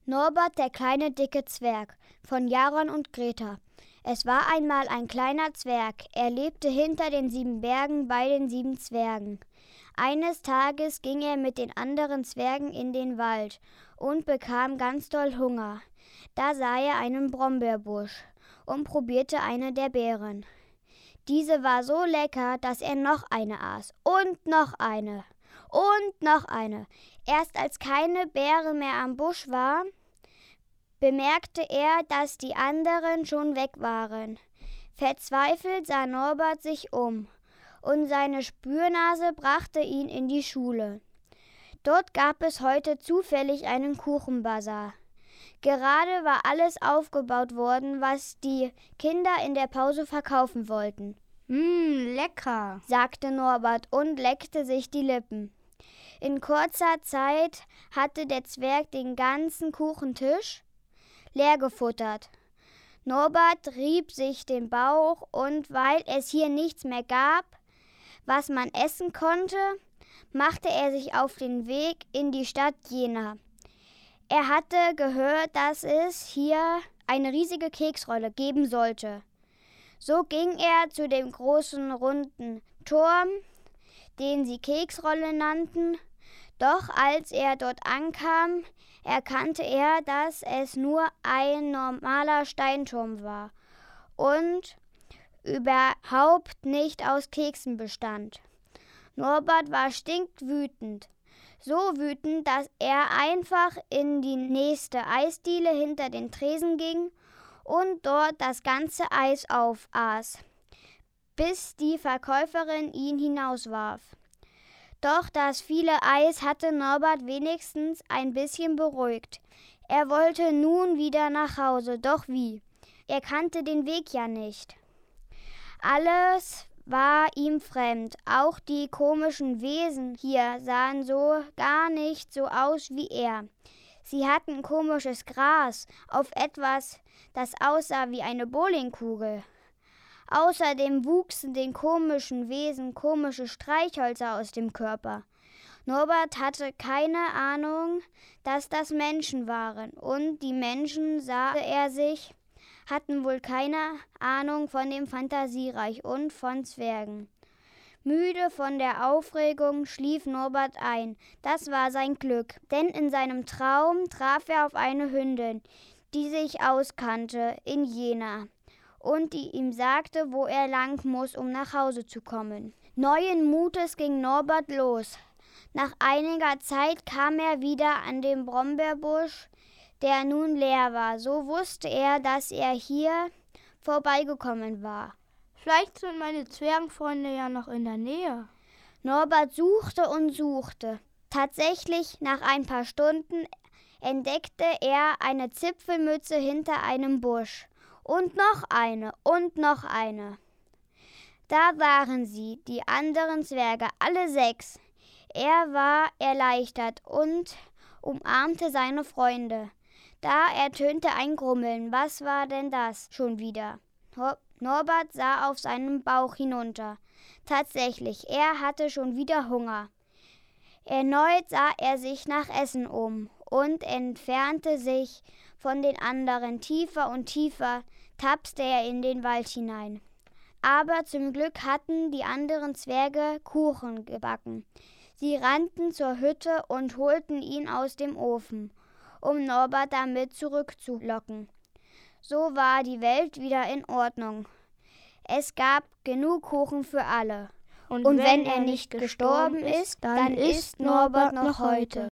Norbert, der kleine dicke Zwerg von Jaron und Greta. Es war einmal ein kleiner Zwerg, er lebte hinter den 7 Bergen bei den 7 Zwergen. Eines Tages ging er mit den anderen Zwergen in den Wald und bekam ganz doll Hunger. Da sah er einen Brombeerbusch und probierte eine der Beeren. Diese war so lecker, dass er noch eine aß und noch eine und noch eine. Erst als keine Beere mehr am Busch war, bemerkte er, dass die anderen schon weg waren. Verzweifelt sah Norbert sich um, und seine Spürnase brachte ihn in die Schule. Dort gab es heute zufällig einen Kuchenbazar. Gerade war alles aufgebaut worden, was die Kinder in der Pause verkaufen wollten. Lecker, sagte Norbert und leckte sich die Lippen. In kurzer Zeit hatte der Zwerg den ganzen Kuchentisch leer gefuttert. Norbert rieb sich den Bauch und weil es hier nichts mehr gab, was man essen konnte, machte er sich auf den Weg in die Stadt Jena. Er hatte gehört, dass es hier eine riesige Keksrolle geben sollte. So ging er zu dem großen runden Turm, den sie Keksrolle nannten. Doch als er dort ankam, erkannte er, dass es nur ein normaler Steinturm war und überhaupt nicht aus Keksen bestand. Norbert war stinkwütend. So wütend, dass er einfach in die nächste Eisdiele hinter den Tresen ging und dort das ganze Eis aufaß, bis die Verkäuferin ihn hinauswarf. Doch das viele Eis hatte Norbert wenigstens ein bisschen beruhigt. Er wollte nun wieder nach Hause, doch wie? Er kannte den Weg ja nicht. Alles war ihm fremd. Auch die komischen Wesen hier sahen so gar nicht so aus wie er. Sie hatten komisches Gras auf etwas, das aussah wie eine Bowlingkugel. Außerdem wuchsen den komischen Wesen komische Streichhölzer aus dem Körper. Norbert hatte keine Ahnung, dass das Menschen waren, und die Menschen, sah er sich, hatten wohl keine Ahnung von dem Fantasiereich und von Zwergen. Müde von der Aufregung schlief Norbert ein. Das war sein Glück, denn in seinem Traum traf er auf eine Hündin, die sich auskannte in Jena und die ihm sagte, wo er lang muss, um nach Hause zu kommen. Neuen Mutes ging Norbert los. Nach einiger Zeit kam er wieder an den Brombeerbusch, der nun leer war. So wusste er, dass er hier vorbeigekommen war. Vielleicht sind meine Zwergenfreunde ja noch in der Nähe. Norbert suchte und suchte. Tatsächlich, nach ein paar Stunden entdeckte er eine Zipfelmütze hinter einem Busch. Und noch eine und noch eine. Da waren sie, die anderen Zwerge, alle 6. Er war erleichtert und umarmte seine Freunde. Da ertönte ein Grummeln. Was war denn das schon wieder? Norbert sah auf seinen Bauch hinunter. Tatsächlich, er hatte schon wieder Hunger. Erneut sah er sich nach Essen um und entfernte sich von den anderen. Tiefer und tiefer tapste er in den Wald hinein. Aber zum Glück hatten die anderen Zwerge Kuchen gebacken. Sie rannten zur Hütte und holten ihn aus dem Ofen, um Norbert damit zurückzulocken. So war die Welt wieder in Ordnung. Es gab genug Kuchen für alle. Und wenn er nicht gestorben ist, dann ist Norbert noch heute.